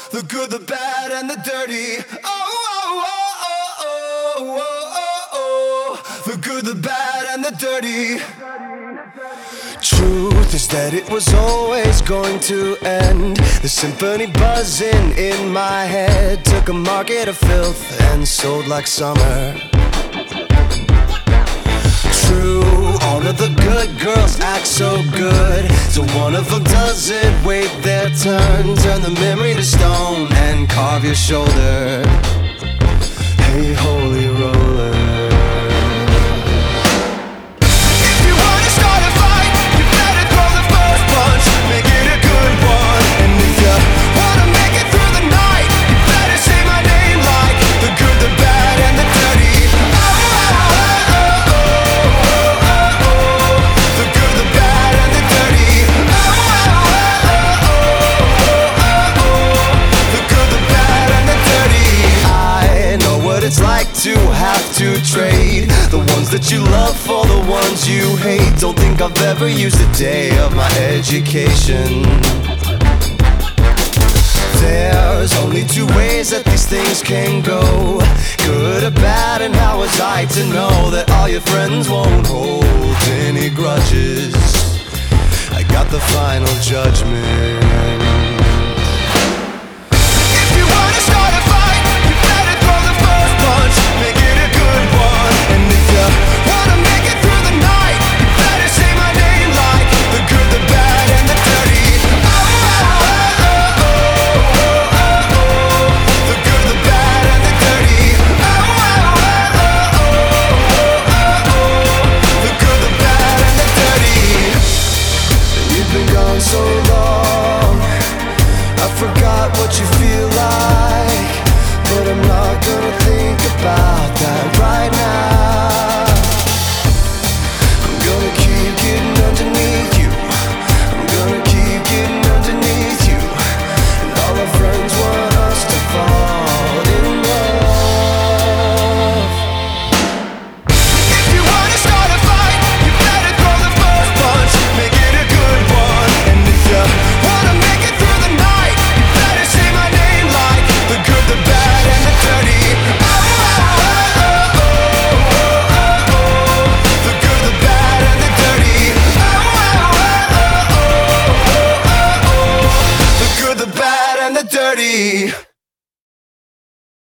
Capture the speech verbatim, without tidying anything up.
the good, the bad, and the dirty. Oh, oh, oh, oh, oh, oh, oh, the good, the bad, and the dirty. Truth is that it was always going to end. The symphony buzzing in my head took a market of filth and sold like summer. True, all of the good girls act so good, so one of them doesn't wait their turn. Turn the memory to stone and carve your shoulder. Hey, holy roller. If you wanna start a fight, you better throw the first punch, make it a good one. And if you wanna make it through the night, you better say my name like the good, the bad, and the dirty. Oh, oh, oh, oh, oh, oh, oh, the good, the bad, and the dirty. Oh, oh, oh, oh, oh, oh, oh, the good, the bad, and the dirty. I know what it's like to have to trade the ones that you love for the ones you hate. Don't think I've ever used a day of my education. There's only two ways that these things can go, good or bad, and how was I to know that all your friends won't hold any grudges? I got the final judgment. If you wanna start a fight, you better throw the first punch, make it a good one. And if you wanna make it through the night, you better say my name like the good, the bad, and the dirty. Oh, oh, oh, oh, oh, oh, oh, the good, the bad, and the dirty. Oh, oh, oh, oh, oh, oh, oh, the good, the bad, and the dirty. You've been gone so long, I forgot what you feel like, but I'm not gonna think about that.